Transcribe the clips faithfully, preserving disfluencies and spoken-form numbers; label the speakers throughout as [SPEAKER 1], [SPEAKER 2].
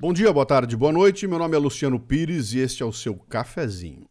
[SPEAKER 1] Bom dia, boa tarde, boa noite. Meu nome é Luciano Pires e este é o seu cafezinho.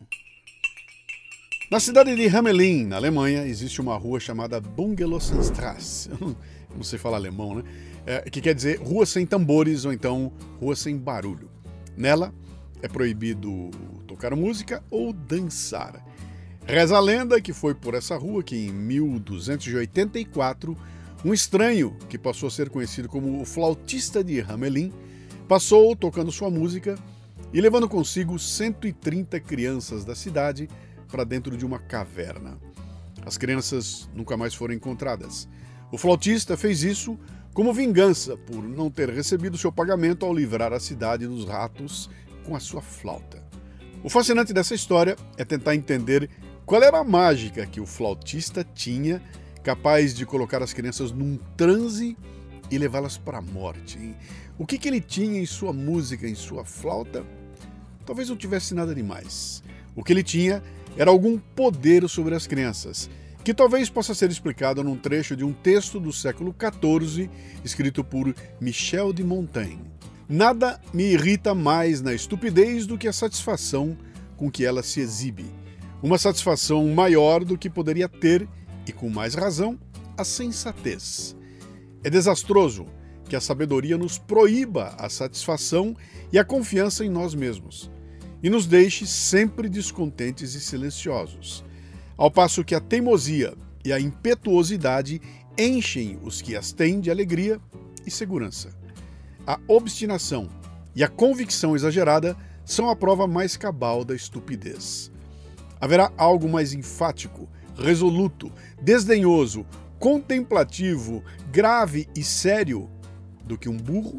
[SPEAKER 1] Na cidade de Hamelin, na Alemanha, existe uma rua chamada Bungelosenstrasse. Eu não, eu não sei falar alemão, né? É, que quer dizer rua sem tambores ou então rua sem barulho. Nela é proibido tocar música ou dançar. Reza a lenda que foi por essa rua que em mil duzentos e oitenta e quatro um estranho, que passou a ser conhecido como o flautista de Hamelin, passou tocando sua música e levando consigo cento e trinta crianças da cidade para dentro de uma caverna. As crianças nunca mais foram encontradas. O flautista fez isso como vingança por não ter recebido seu pagamento ao livrar a cidade dos ratos com a sua flauta. O fascinante dessa história é tentar entender qual era a mágica que o flautista tinha capaz de colocar as crianças num transe e levá-las para a morte, hein? O que, que ele tinha em sua música, em sua flauta? Talvez não tivesse nada demais. O que ele tinha era algum poder sobre as crianças, que talvez possa ser explicado num trecho de um texto do século quatorze, escrito por Michel de Montaigne. Nada me irrita mais na estupidez do que a satisfação com que ela se exibe. Uma satisfação maior do que poderia ter, e com mais razão, a sensatez. É desastroso que a sabedoria nos proíba a satisfação e a confiança em nós mesmos, e nos deixe sempre descontentes e silenciosos, ao passo que a teimosia e a impetuosidade enchem os que as têm de alegria e segurança. A obstinação e a convicção exagerada são a prova mais cabal da estupidez. Haverá algo mais enfático, resoluto, desdenhoso, contemplativo, grave e sério do que um burro?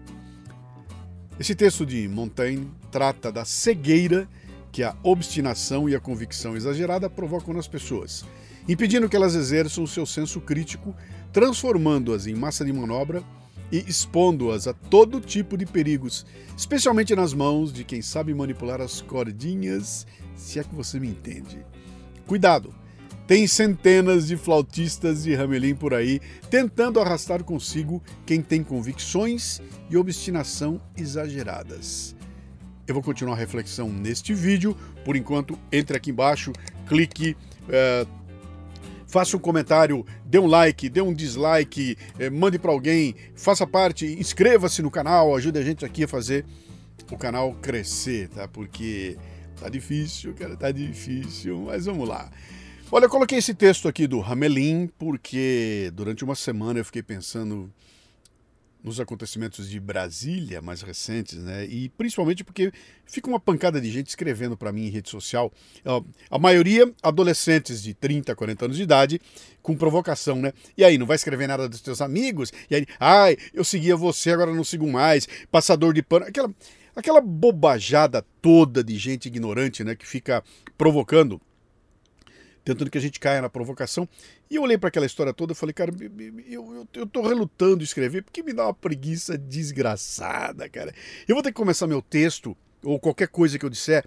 [SPEAKER 1] Esse texto de Montaigne trata da cegueira que a obstinação e a convicção exagerada provocam nas pessoas, impedindo que elas exerçam o seu senso crítico, transformando-as em massa de manobra e expondo-as a todo tipo de perigos, especialmente nas mãos de quem sabe manipular as cordinhas, se é que você me entende. Cuidado! Tem centenas de flautistas de Hamelin por aí, tentando arrastar consigo quem tem convicções e obstinação exageradas. Eu vou continuar a reflexão neste vídeo. Por enquanto, entre aqui embaixo, clique, é, faça um comentário, dê um like, dê um dislike, é, mande para alguém, faça parte, inscreva-se no canal, ajude a gente aqui a fazer o canal crescer, tá? Porque tá difícil, cara, tá difícil, mas vamos lá. Olha, eu coloquei esse texto aqui do Hamelin porque durante uma semana eu fiquei pensando nos acontecimentos de Brasília mais recentes, né? E principalmente porque fica uma pancada de gente escrevendo para mim em rede social. A maioria adolescentes de trinta, quarenta anos de idade, com provocação, né? E aí, não vai escrever nada dos teus amigos? E aí, ai, eu seguia você, agora não sigo mais. Passador de pano. Aquela, aquela bobajada toda de gente ignorante, né? Que fica provocando, tentando que a gente caia na provocação. E eu olhei para aquela história toda e falei, cara, eu, eu, eu tô relutando em escrever porque me dá uma preguiça desgraçada, cara. Eu vou ter que começar meu texto, ou qualquer coisa que eu disser,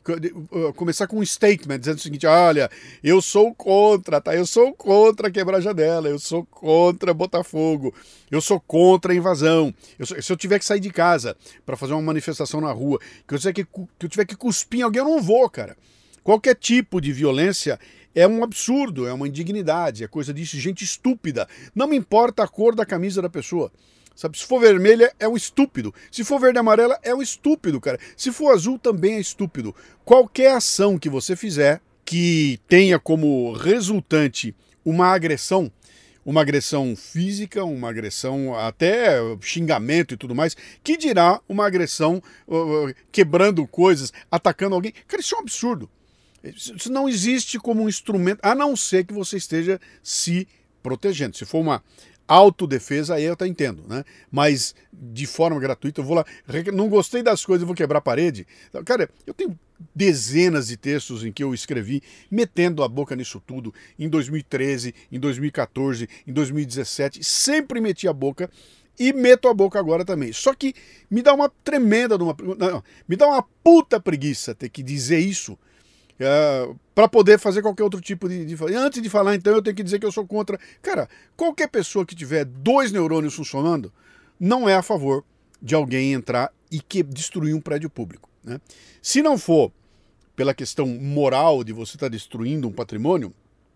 [SPEAKER 1] começar com um statement, dizendo o seguinte, olha, eu sou contra, tá? Eu sou contra quebrar janela, eu sou contra Botafogo, eu sou contra a invasão. Eu sou, se eu tiver que sair de casa para fazer uma manifestação na rua, que eu, tiver que, que eu tiver que cuspir em alguém, eu não vou, cara. Qualquer tipo de violência é um absurdo, é uma indignidade, é coisa de gente estúpida. Não me importa a cor da camisa da pessoa. Sabe? Se for vermelha, é um estúpido. Se for verde e amarela, é um estúpido, cara. Se for azul, também é estúpido. Qualquer ação que você fizer que tenha como resultante uma agressão, uma agressão física, uma agressão até xingamento e tudo mais, que dirá uma agressão uh, quebrando coisas, atacando alguém. Cara, isso é um absurdo. Isso não existe como um instrumento, a não ser que você esteja se protegendo. Se for uma autodefesa, aí eu até entendo, né? Mas de forma gratuita, eu vou lá, não gostei das coisas, eu vou quebrar a parede. Cara, eu tenho dezenas de textos em que eu escrevi metendo a boca nisso tudo, em dois mil e treze, em dois mil e quatorze, em dois mil e dezessete, sempre meti a boca. E meto a boca agora também. Só que me dá uma tremenda, uma, não, me dá uma puta preguiça ter que dizer isso. É, para poder fazer qualquer outro tipo de, de... Antes de falar, então, eu tenho que dizer que eu sou contra. Cara, qualquer pessoa que tiver dois neurônios funcionando não é a favor de alguém entrar e que destruir um prédio público, né? Se não for pela questão moral de você estar destruindo um patrimônio,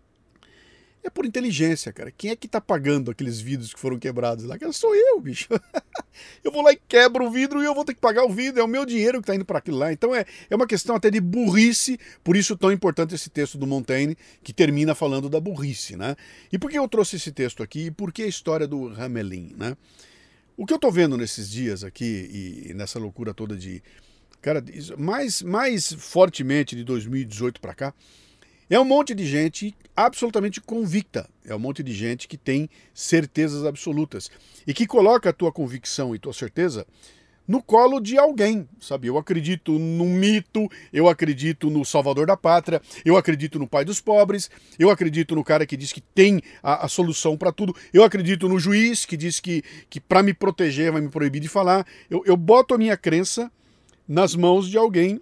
[SPEAKER 1] é por inteligência, cara. Quem é que tá pagando aqueles vidros que foram quebrados lá? Cara, sou eu, bicho. Eu vou lá e quebro o vidro e eu vou ter que pagar o vidro. É o meu dinheiro que tá indo para aquilo lá. Então é, é uma questão até de burrice. Por isso tão importante esse texto do Montaigne, que termina falando da burrice, né? E por que eu trouxe esse texto aqui? E por que a história do Hamelin, né? O que eu tô vendo nesses dias aqui e nessa loucura toda de... Cara, mais, mais fortemente de dois mil e dezoito para cá, é um monte de gente absolutamente convicta. É um monte de gente que tem certezas absolutas. E que coloca a tua convicção e tua certeza no colo de alguém, sabe? Eu acredito num mito, eu acredito no salvador da pátria, eu acredito no pai dos pobres, eu acredito no cara que diz que tem a, a solução para tudo, eu acredito no juiz que diz que, que para me proteger vai me proibir de falar. Eu, eu boto a minha crença nas mãos de alguém...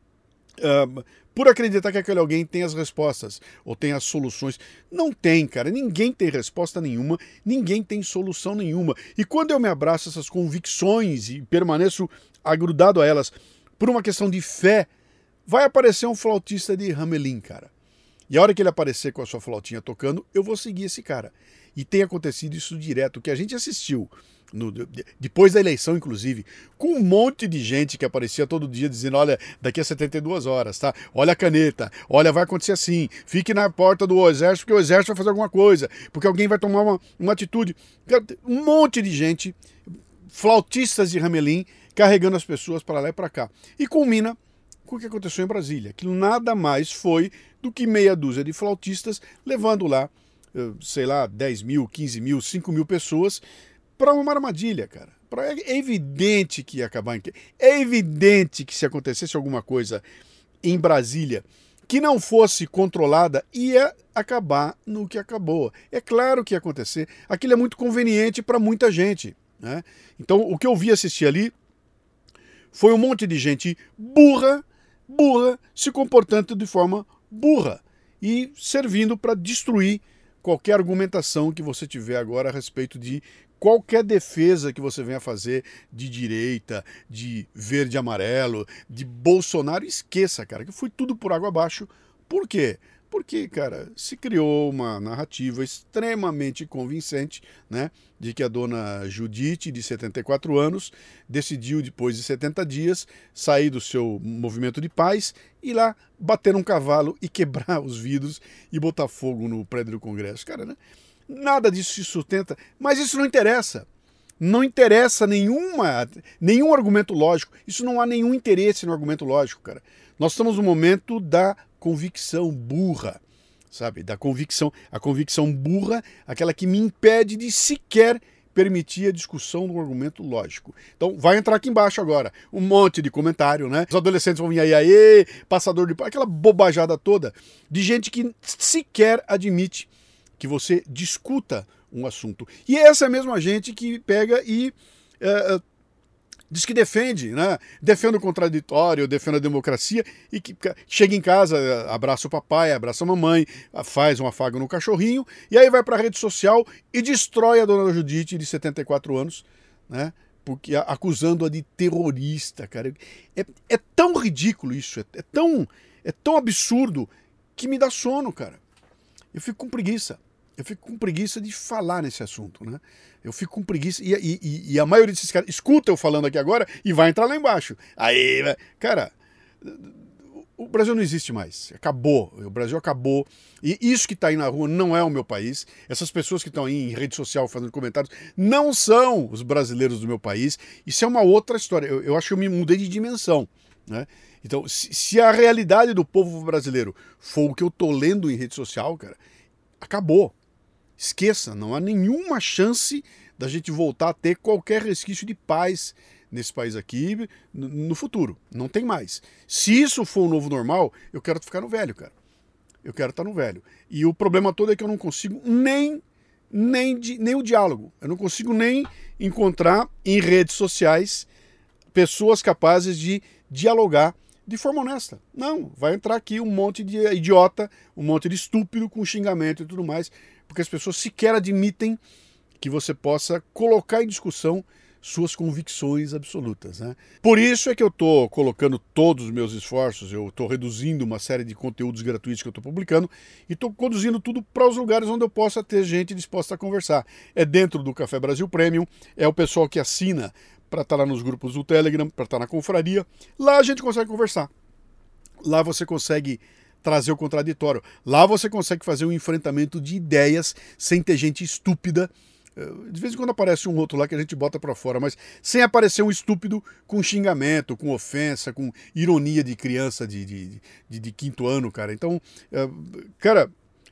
[SPEAKER 1] Uh, por acreditar que aquele alguém tem as respostas ou tem as soluções. Não tem, cara. Ninguém tem resposta nenhuma, ninguém tem solução nenhuma. E quando eu me abraço a essas convicções e permaneço agrudado a elas por uma questão de fé, vai aparecer um flautista de Hamelin, cara. E a hora que ele aparecer com a sua flautinha tocando, eu vou seguir esse cara. E tem acontecido isso direto, que a gente assistiu No, depois da eleição, inclusive, com um monte de gente que aparecia todo dia dizendo, olha, daqui a setenta e duas horas, tá? Olha a caneta, olha, vai acontecer assim, fique na porta do exército, porque o exército vai fazer alguma coisa, porque alguém vai tomar uma, uma atitude. Um monte de gente, flautistas de Hamelin, carregando as pessoas para lá e para cá. E culmina com o que aconteceu em Brasília. Aquilo nada mais foi do que meia dúzia de flautistas levando lá, sei lá, dez mil, quinze mil, cinco mil pessoas para uma armadilha, cara. É evidente que ia acabar em... É evidente que se acontecesse alguma coisa em Brasília que não fosse controlada, ia acabar no que acabou. É claro que ia acontecer. Aquilo é muito conveniente para muita gente, né? Então, o que eu vi assistir ali foi um monte de gente burra, burra, se comportando de forma burra e servindo para destruir qualquer argumentação que você tiver agora a respeito de qualquer defesa que você venha fazer de direita, de verde e amarelo, de Bolsonaro. Esqueça, cara, que foi tudo por água abaixo. Por quê? Porque, cara, se criou uma narrativa extremamente convincente, né, de que a dona Judite, de setenta e quatro anos, decidiu, depois de setenta dias, sair do seu movimento de paz e ir lá bater num cavalo e quebrar os vidros e botar fogo no prédio do Congresso. Cara, né? Nada disso se sustenta, mas isso não interessa. Não interessa nenhuma, nenhum argumento lógico. Isso não há nenhum interesse no argumento lógico, cara. Nós estamos no momento da convicção burra, sabe? Da convicção, a convicção burra, aquela que me impede de sequer permitir a discussão de um argumento lógico. Então, vai entrar aqui embaixo agora um monte de comentário, né? Os adolescentes vão vir aí, aí, passador de... aquela bobajada toda de gente que sequer admite que você discuta um assunto. E é essa mesma gente que pega e uh, diz que defende, né? Defende o contraditório, defende a democracia e que chega em casa, abraça o papai, abraça a mamãe, faz um afago no cachorrinho e aí vai para a rede social e destrói a dona Judite de setenta e quatro anos, né? Porque acusando-a de terrorista, cara. É, é tão ridículo isso, é, é, tão, é tão absurdo que me dá sono, cara. Eu fico com preguiça. Eu fico com preguiça de falar nesse assunto, né? Eu fico com preguiça... E, e, e a maioria desses caras escuta eu falando aqui agora e vai entrar lá embaixo. Aí, cara, o Brasil não existe mais. Acabou. O Brasil acabou. E isso que está aí na rua não é o meu país. Essas pessoas que estão aí em rede social fazendo comentários não são os brasileiros do meu país. Isso é uma outra história. Eu, eu acho que eu me mudei de dimensão, né? Então, se, se a realidade do povo brasileiro for o que eu tô lendo em rede social, cara, acabou. Esqueça, não há nenhuma chance da gente voltar a ter qualquer resquício de paz nesse país aqui no futuro. Não tem mais. Se isso for o novo normal, eu quero ficar no velho, cara. Eu quero estar no velho. E o problema todo é que eu não consigo nem, nem, nem o diálogo. Eu não consigo nem encontrar em redes sociais pessoas capazes de dialogar de forma honesta. Não, vai entrar aqui um monte de idiota, um monte de estúpido com xingamento e tudo mais, porque as pessoas sequer admitem que você possa colocar em discussão suas convicções absolutas, né? Por isso é que eu estou colocando todos os meus esforços, eu estou reduzindo uma série de conteúdos gratuitos que eu estou publicando e estou conduzindo tudo para os lugares onde eu possa ter gente disposta a conversar. É dentro do Café Brasil Premium, é o pessoal que assina para estar lá nos grupos do Telegram, para estar na confraria. Lá a gente consegue conversar. Lá você consegue trazer o contraditório. Lá você consegue fazer um enfrentamento de ideias sem ter gente estúpida. De vez em quando aparece um outro lá que a gente bota pra fora, mas sem aparecer um estúpido com xingamento, com ofensa, com ironia de criança de, de, de, de quinto ano, cara. Então, cara,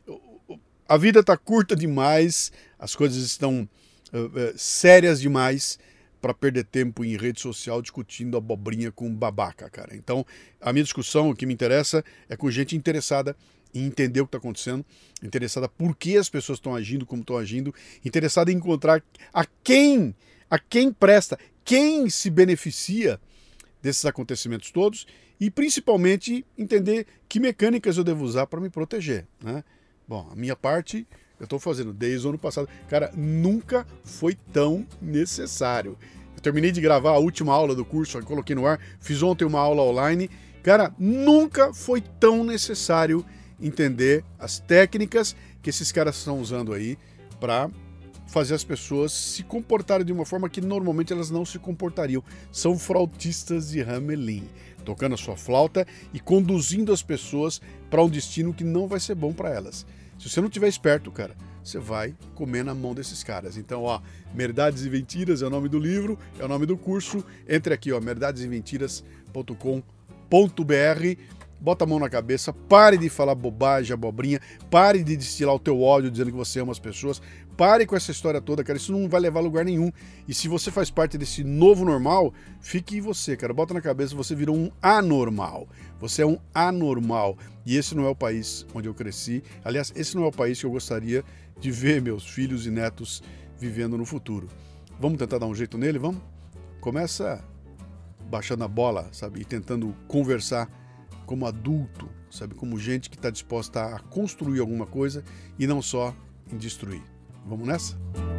[SPEAKER 1] a vida tá curta demais, as coisas estão uh, sérias demais para perder tempo em rede social discutindo abobrinha com babaca, cara. Então, a minha discussão, o que me interessa, é com gente interessada em entender o que está acontecendo, interessada por que as pessoas estão agindo como estão agindo, interessada em encontrar a quem, a quem presta, quem se beneficia desses acontecimentos todos e principalmente entender que mecânicas eu devo usar para me proteger, né? Bom, a minha parte eu estou fazendo desde o ano passado. Cara, nunca foi tão necessário. Eu terminei de gravar a última aula do curso, eu coloquei no ar, fiz ontem uma aula online. Cara, nunca foi tão necessário entender as técnicas que esses caras estão usando aí para fazer as pessoas se comportarem de uma forma que normalmente elas não se comportariam. São flautistas de Hamelin, tocando a sua flauta e conduzindo as pessoas para um destino que não vai ser bom para elas. Se você não estiver esperto, cara, você vai comer na mão desses caras. Então, ó, Verdades e Mentiras é o nome do livro, é o nome do curso. Entre aqui, ó, verdades e mentiras ponto com ponto b r. Bota a mão na cabeça, pare de falar bobagem, abobrinha, pare de destilar o teu ódio dizendo que você ama as pessoas, pare com essa história toda, cara, isso não vai levar a lugar nenhum. E se você faz parte desse novo normal, fique em você, cara, bota na cabeça, você virou um anormal, você é um anormal, e esse não é o país onde eu cresci, aliás, esse não é o país que eu gostaria de ver meus filhos e netos vivendo no futuro. Vamos tentar dar um jeito nele, vamos? Começa baixando a bola, sabe, e tentando conversar como adulto, sabe, como gente que está disposta a construir alguma coisa e não só em destruir. Vamos nessa?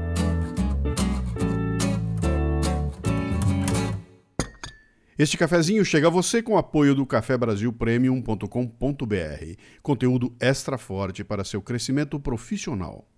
[SPEAKER 1] Este cafezinho chega a você com o apoio do café brasil premium ponto com ponto b r. Conteúdo extra forte para seu crescimento profissional.